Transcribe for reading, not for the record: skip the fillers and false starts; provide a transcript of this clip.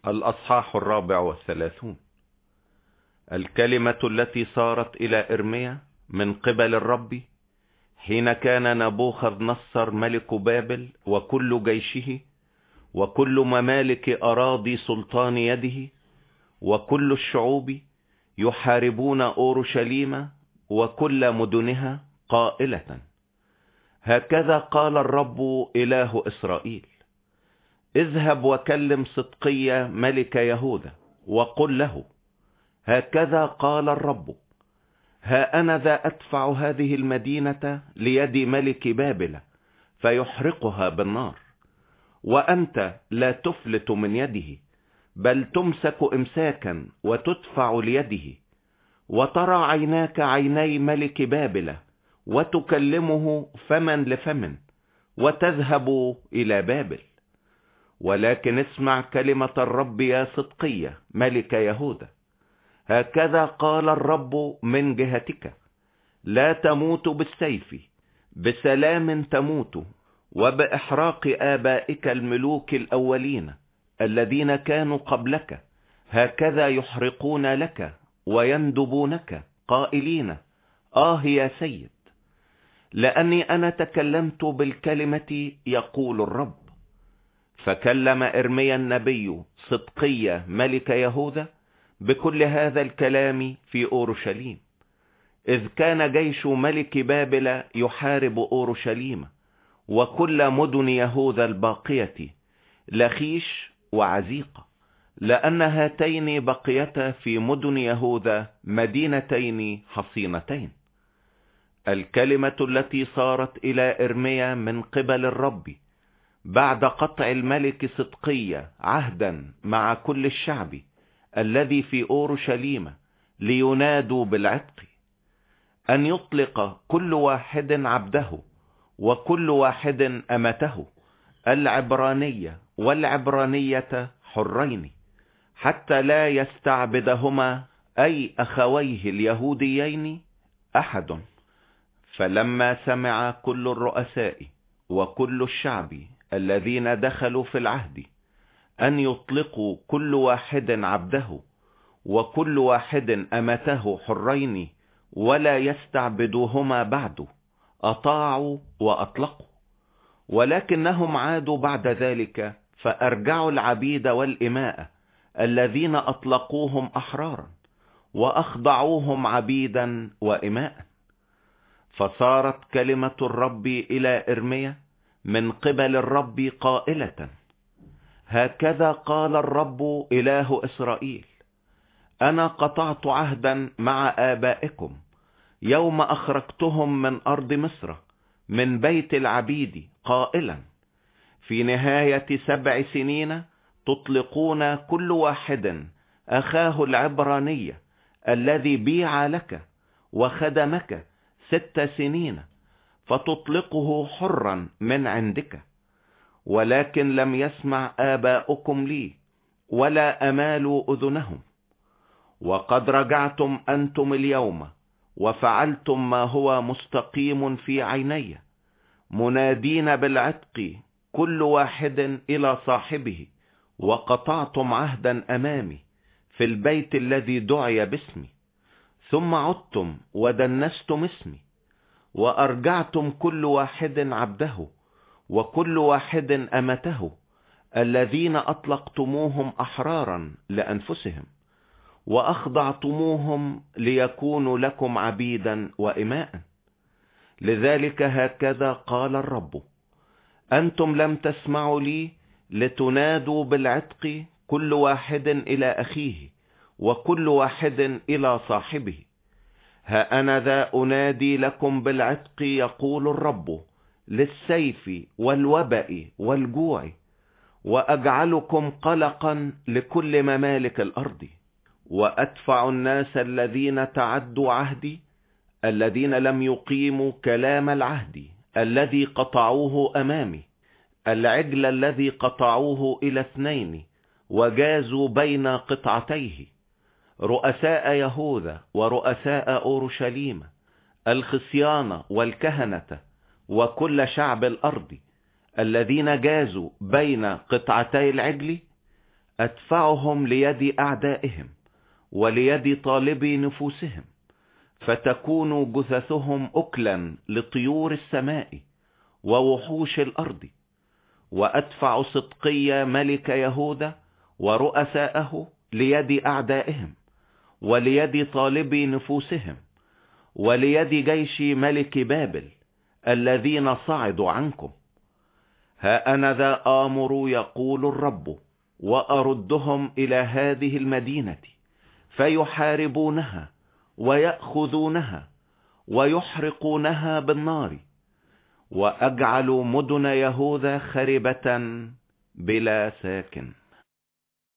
الأصحاح 34. الكلمة التي صارت إلى إرميا من قبل الرب حين كان نبوخذ نصر ملك بابل وكل جيشه وكل ممالك أراضي سلطان يده وكل الشعوب يحاربون أورشليم وكل مدنها قائلة: هكذا قال الرب إله إسرائيل، اذهب وكلم صدقيا ملك يهوذا وقل له: هكذا قال الرب، ها أنا ذا أدفع هذه المدينة ليد ملك بابل فيحرقها بالنار، وأنت لا تفلت من يده، بل تمسك إمساكا وتدفع ليده، وترى عيناك عيني ملك بابل وتكلمه فما لفم، وتذهب إلى بابل. ولكن اسمع كلمة الرب يا صدقية ملك يهوذا، هكذا قال الرب من جهتك: لا تموت بالسيف، بسلام تموت، وبإحراق آبائك الملوك الأولين الذين كانوا قبلك، هكذا يحرقون لك ويندبونك قائلين: يا سيد. لأني أنا تكلمت بالكلمة يقول الرب. فكلم إرميا النبي صدقيا ملك يهوذا بكل هذا الكلام في أورشليم، إذ كان جيش ملك بابل يحارب أورشليم وكل مدن يهوذا الباقية، لخيش وعزيقة، لأن هاتين بقيتا في مدن يهوذا مدينتين حصينتين. الكلمة التي صارت إلى إرميا من قبل الرب بعد قطع الملك صدقيا عهدا مع كل الشعب الذي في أورشليم لينادوا بالعتق، أن يطلق كل واحد عبده وكل واحد أمته، العبرانية والعبرانية حرين، حتى لا يستعبدهما أي أخويه اليهوديين أحد. فلما سمع كل الرؤساء وكل الشعب الذين دخلوا في العهد أن يطلقوا كل واحد عبده وكل واحد أمته حرين ولا يستعبدوهما بعد، أطاعوا وأطلقوا. ولكنهم عادوا بعد ذلك فأرجعوا العبيد والإماء الذين أطلقوهم أحرارا وأخضعوهم عبيدا وإماء. فصارت كلمة الرب إلى إرميا من قبل الرب قائلة: هكذا قال الرب إله إسرائيل، أنا قطعت عهدا مع آبائكم يوم أخرجتهم من أرض مصر من بيت العبيد، قائلا: في نهاية 7 سنين تطلقون كل واحد أخاه العبرانية الذي بيع لك وخدمك 6 سنين، فتطلقه حرا من عندك. ولكن لم يسمع آباؤكم لي ولا أمالوا أذنهم، وقد رجعتم أنتم اليوم وفعلتم ما هو مستقيم في عيني، منادين بالعتق كل واحد إلى صاحبه، وقطعتم عهدا أمامي في البيت الذي دعي باسمي، ثم عدتم ودنستم اسمي، وأرجعتم كل واحد عبده وكل واحد أمته الذين أطلقتموهم أحرارا لأنفسهم، وأخضعتموهم ليكونوا لكم عبيدا وإماء. لذلك هكذا قال الرب: أنتم لم تسمعوا لي لتنادوا بالعتق كل واحد إلى أخيه وكل واحد إلى صاحبه. ها أنا ذا أنادي لكم بالعتق يقول الرب، للسيف والوباء والجوع، وأجعلكم قلقا لكل ممالك الأرض، وأدفع الناس الذين تعدوا عهدي، الذين لم يقيموا كلام العهد الذي قطعوه أمامي، العجل الذي قطعوه إلى 2 وجازوا بين قطعتيه، رؤساء يهوذا ورؤساء أورشليم، الخصيان والكهنة وكل شعب الأرض الذين جازوا بين قطعتي العجل، أدفعهم ليد أعدائهم وليد طالبي نفوسهم، فتكون جثثهم أكلا لطيور السماء ووحوش الأرض. وأدفع صدقي ملك يهوذا ورؤساءه ليد أعدائهم وليد طالبي نفوسهم وليد جيش ملك بابل الذين صعدوا عنكم. ها أنا ذا آمر يقول الرب، وأردهم إلى هذه المدينة فيحاربونها ويأخذونها ويحرقونها بالنار، وأجعل مدن يهوذا خربة بلا ساكن.